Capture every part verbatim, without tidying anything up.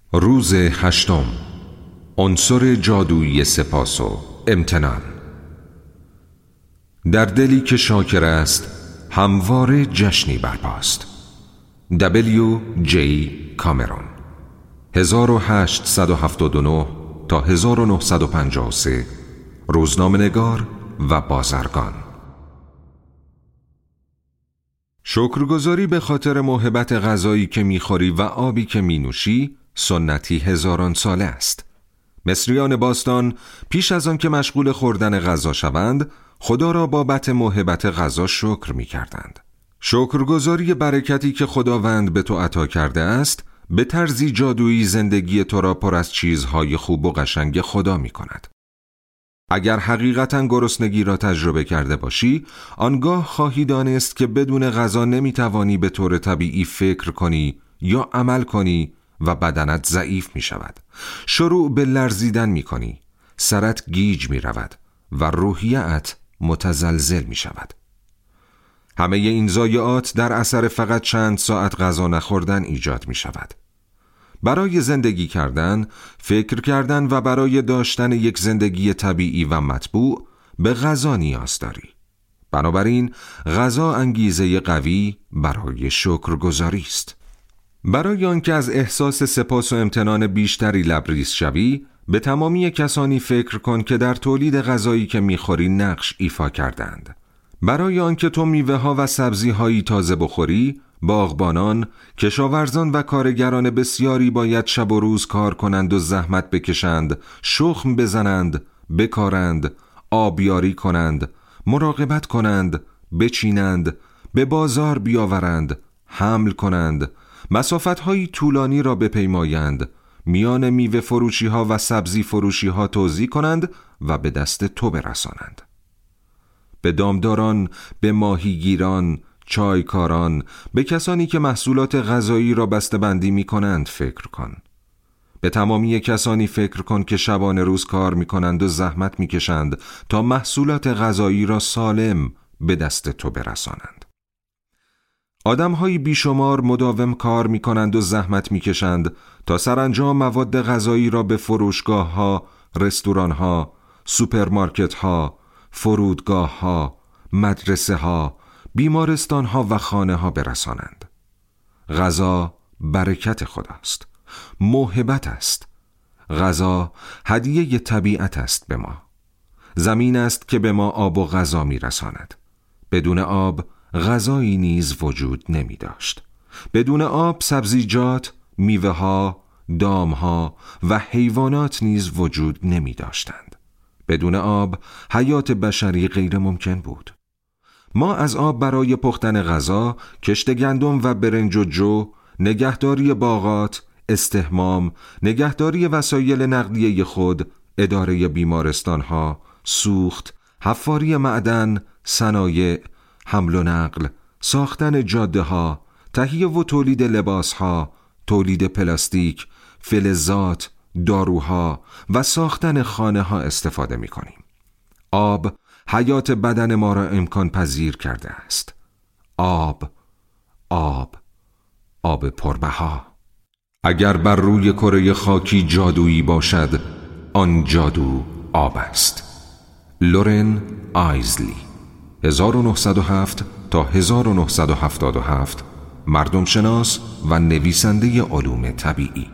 روز هشتم، عنصر جادویی سپاس و امتنان. در دلی که شاکر است همواره جشنی برپاست. دبلیو جی کامرون هزار و هشتصد و هفتاد و نه تا هزار و نهصد و پنجاه و سه، روزنامه‌نگار و بازرگان. شکرگزاری به خاطر موهبت غذایی که می‌خوری و آبی که می‌نوشی سنتی هزاران ساله است. مصریان باستان پیش از آن که مشغول خوردن غذا شوند، خدا را بابت موهبت غذا شکر می‌کردند. شکرگزاری برکتی که خداوند به تو عطا کرده است، به طرزی جادویی زندگی تو را پر از چیزهای خوب و قشنگ خدا می‌کند. اگر حقیقتاً گرسنگی را تجربه کرده باشی، آنگاه خواهی دانست که بدون غذا نمی‌توانی به طور طبیعی فکر کنی یا عمل کنی و بدنت ضعیف می شود. شروع به لرزیدن می کنی، سرت گیج می رود و روحیه‌ات متزلزل می شود. همه این ضایعات در اثر فقط چند ساعت غذا نخوردن ایجاد می شود. برای زندگی کردن، فکر کردن و برای داشتن یک زندگی طبیعی و مطبوع به غذا نیاز داری. بنابراین غذا انگیزه قوی برای شکرگزاری است. برای آنکه از احساس سپاس و امتنان بیشتری لبریز شوی، به تمامی کسانی فکر کن که در تولید غذایی که میخوری نقش ایفا کردند. برای آنکه تو میوه ها و سبزی هایی تازه بخوری، باغبانان، کشاورزان و کارگران بسیاری باید شب و روز کار کنند و زحمت بکشند، شخم بزنند، بکارند، آبیاری کنند، مراقبت کنند، بچینند، به بازار بیاورند، حمل کنند، مسافت‌های طولانی را بپیمایند، میان میوه فروشی ها و سبزی فروشی ها توزیع کنند و به دست تو برسانند. به دامداران، به ماهیگیران، چایکاران، به کسانی که محصولات غذایی را بسته‌بندی می کنند فکر کن. به تمامی کسانی فکر کن که شبانه روز کار می کنند و زحمت می کشند تا محصولات غذایی را سالم به دست تو برسانند. آدم‌های بیشمار مداوم کار می‌کنند و زحمت می‌کشند تا سرانجام مواد غذایی را به فروشگاه‌ها، رستوران‌ها، سوپرمارکت‌ها، فرودگاه‌ها، مدرسه‌ها، بیمارستان‌ها و خانه‌ها برسانند. غذا برکت خداست، موهبت است. غذا هدیه طبیعت است به ما. زمین است که به ما آب و غذا می‌رساند. بدون آب غذایی نیز وجود نمی داشت. بدون آب سبزیجات، میوه ها، دام ها و حیوانات نیز وجود نمی داشتند. بدون آب حیات بشری غیر ممکن بود. ما از آب برای پختن غذا، کشت گندم و برنج و جو، نگهداری باغات، استحمام، نگهداری وسایل نقلیه خود، اداره بیمارستان ها، سوخت، حفاری معدن، صنایع، حمل و نقل، ساختن جاده ها، تهیه و تولید لباس ها، تولید پلاستیک، فلزات، داروها و ساختن خانه ها استفاده می کنیم. آب حیات بدن ما را امکان پذیر کرده است. آب، آب، آب پربها. اگر بر روی کره خاکی جادویی باشد، آن جادو آب است. لورن آیزلی هزار و نهصد و هفت تا هزار و نهصد و هفتاد و هفت، مردم شناس و نویسنده علوم طبیعی.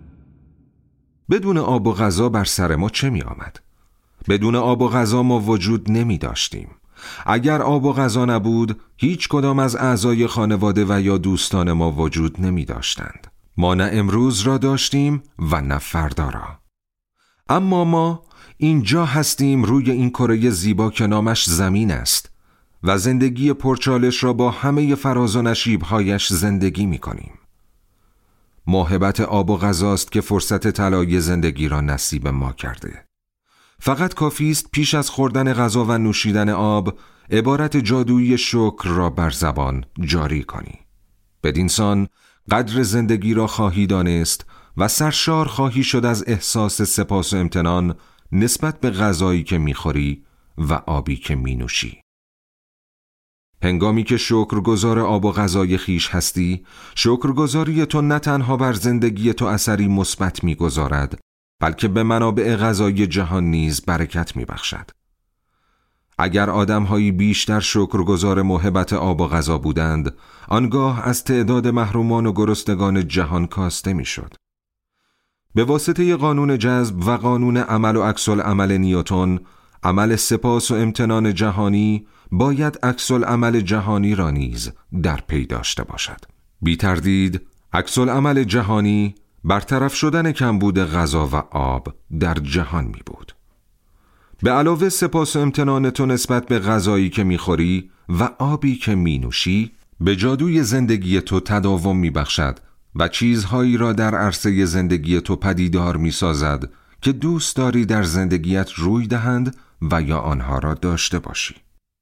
بدون آب و غذا بر سر ما چه می آمد؟ بدون آب و غذا ما وجود نمی داشتیم. اگر آب و غذا نبود، هیچ کدام از اعضای خانواده و یا دوستان ما وجود نمی داشتند. ما نه امروز را داشتیم و نه فردا را. اما ما اینجا هستیم، روی این کره زیبا که نامش زمین است و زندگی پرچالش را با همه فراز و نشیبهایش زندگی می کنیم. موهبت آب و غذاست که فرصت طلایی زندگی را نصیب ما کرده. فقط کافی است پیش از خوردن غذا و نوشیدن آب عبارت جادویی شکر را بر زبان جاری کنی. بدینسان قدر زندگی را خواهی دانست و سرشار خواهی شد از احساس سپاس و امتنان نسبت به غذایی که میخوری و آبی که مینوشی. هنگامی که شکرگزار آب و غذای خیش هستی، شکرگزاری تو نه تنها بر زندگی تو اثری مثبت می‌گذارد، بلکه به منابع غذایی جهان نیز برکت می‌بخشد. اگر آدم‌هایی بیشتر شکرگزار موهبت آب و غذا بودند، آنگاه از تعداد محرومان و گرسنگان جهان کاسته می‌شد. به واسطه قانون جذب و قانون عمل و عکس العمل نیوتن، عمل سپاس و امتنان جهانی باید عکس العمل جهانی را نیز در پی داشته باشد. بی تردید عکس العمل جهانی برطرف شدن کمبود غذا و آب در جهان می بود. به علاوه سپاس و امتنان تو نسبت به غذایی که می خوری و آبی که می نوشی به جادوی زندگی تو تداوم می بخشد و چیزهایی را در عرصه زندگی تو پدیدار می سازد که دوست داری در زندگیت روی دهند و یا آنها را داشته باشی.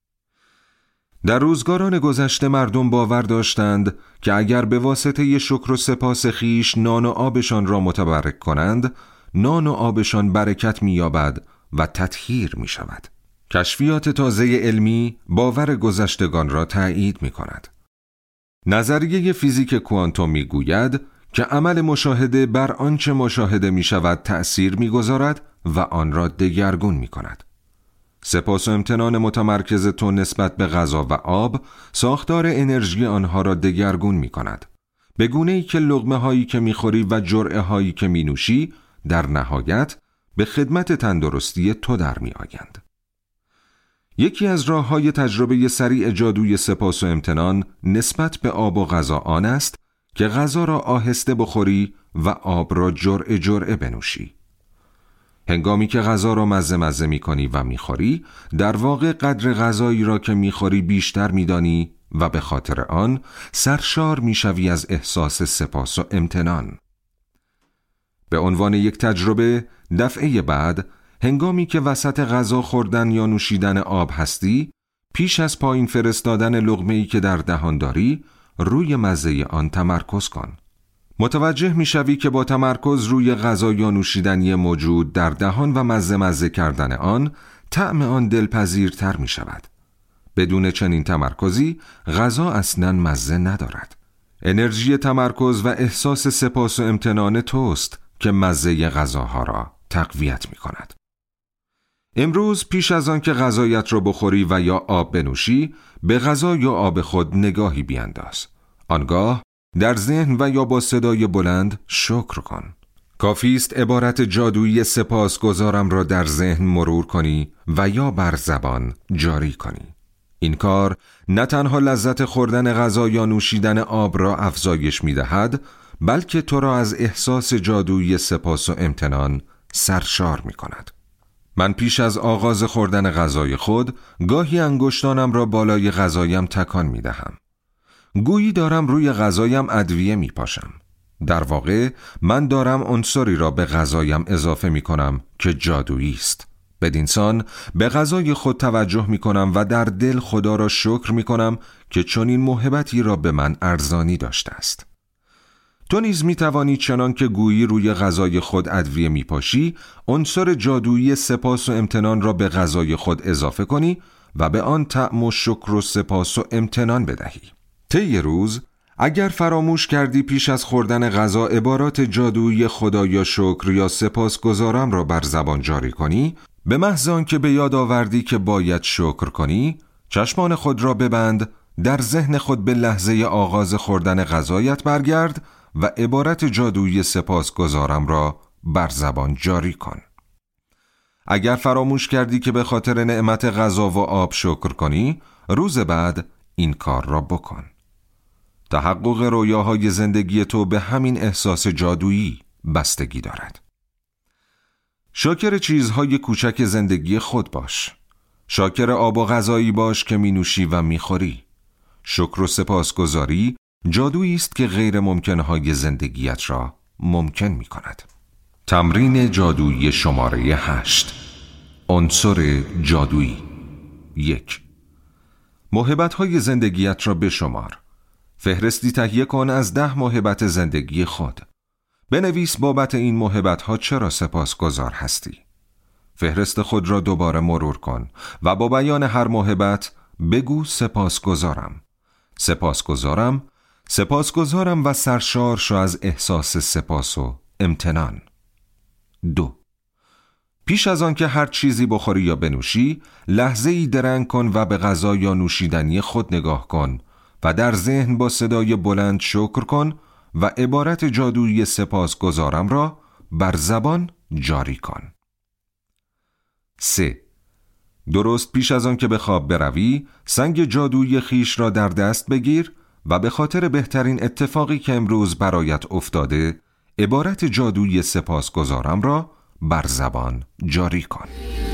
در روزگاران گذشته مردم باور داشتند که اگر به واسطه شکر و سپاس خیش نان و آبشان را متبرک کنند، نان و آبشان برکت می‌یابد و تطهیر می‌شود. کشفیات تازه علمی باور گذشتگان را تأیید می‌کند. نظریه فیزیک کوانتوم می‌گوید که عمل مشاهده بر آنچه مشاهده می‌شود تأثیر می‌گذارد و آن را دگرگون می‌کند. سپاس و امتنان متمرکز تو نسبت به غذا و آب ساختار انرژی آنها را دگرگون می کند، به گونه‌ای که لقمه هایی که می خوری و جرعه هایی که می نوشی در نهایت به خدمت تندرستی تو در می آیند. یکی از راه های تجربه سریع جادوی سپاس و امتنان نسبت به آب و غذا آن است که غذا را آهسته بخوری و آب را جرعه جرعه بنوشی. هنگامی که غذا را مزه مزه می کنی و می خوری، در واقع قدر غذایی را که می خوری بیشتر می دانی و به خاطر آن سرشار می شوی از احساس سپاس و امتنان. به عنوان یک تجربه، دفعه بعد، هنگامی که وسط غذا خوردن یا نوشیدن آب هستی، پیش از پایین فرستادن لقمه‌ای که در دهان داری، روی مزه آن تمرکز کن. متوجه می شوی که با تمرکز روی غذا یا نوشیدنی موجود در دهان و مزه مزه کردن آن، طعم آن دلپذیرتر می شود. بدون چنین تمرکزی، غذا اصلاً مزه ندارد. انرژی تمرکز و احساس سپاس و امتنان توست که مزه غذاها را تقویت می کند. امروز پیش از آن که غذایت را بخوری و یا آب بنوشی، به غذا یا آب خود نگاهی بیانداز. آنگاه در ذهن و یا با صدای بلند شکر کن. کافی است عبارت جادویی سپاسگزارم را در ذهن مرور کنی و یا بر زبان جاری کنی. این کار نه تنها لذت خوردن غذا یا نوشیدن آب را افزایش می دهد، بلکه تو را از احساس جادویی سپاس و امتنان سرشار می کند. من پیش از آغاز خوردن غذای خود گاهی انگشتانم را بالای غذایم تکان می دهم. گویی دارم روی غذایم ادویه می پاشم. در واقع من دارم عنصری را به غذایم اضافه می کنم که جادویی است. بدینسان به غذای خود توجه می کنم و در دل خدا را شکر می کنم که چنین موهبتی را به من ارزانی داشته است. تو نیز می توانی چنان که گویی روی غذای خود ادویه می پاشی، عنصر جادویی سپاس و امتنان را به غذای خود اضافه کنی و به آن طعم و شکر و سپاس و امتنان بدهی. طی روز اگر فراموش کردی پیش از خوردن غذا عبارات جادویی خدا یا شکر یا سپاسگزارم را بر زبان جاری کنی، به محض آنکه به یاد آوردی که باید شکر کنی، چشمان خود را ببند، در ذهن خود به لحظه آغاز خوردن غذایت برگرد و عبارت جادویی سپاسگزارم را بر زبان جاری کن. اگر فراموش کردی که به خاطر نعمت غذا و آب شکر کنی، روز بعد این کار را بکن. تحقق رویاهای زندگی تو به همین احساس جادویی بستگی دارد. شاکر چیزهای کوچک زندگی خود باش. شاکر آب و غذایی باش که می نوشی و می خوری. شکر و سپاسگزاری جادویی است که غیر ممکنهای زندگیت را ممکن می کند. تمرین جادویی شماره هشت. عنصر جادویی. یک. موهبت‌های زندگیت را بشمار. فهرستی تهیه کن از ده موهبت زندگی خود. بنویس بابت این موهبت‌ها چرا سپاسگزار هستی. فهرست خود را دوباره مرور کن و با بیان هر موهبت بگو سپاسگزارم. سپاسگزارم، سپاسگزارم و سرشار شو از احساس سپاس و امتنان. دو. پیش از آن که هر چیزی بخوری یا بنوشی، لحظه ای درنگ کن و به غذا یا نوشیدنی خود نگاه کن و در ذهن با صدای بلند شکر کن و عبارت جادویی سپاسگزارم را بر زبان جاری کن. سه. درست پیش از آن که به خواب بروی، سنگ جادویی خیش را در دست بگیر و به خاطر بهترین اتفاقی که امروز برایت افتاده، عبارت جادویی سپاسگزارم را بر زبان جاری کن.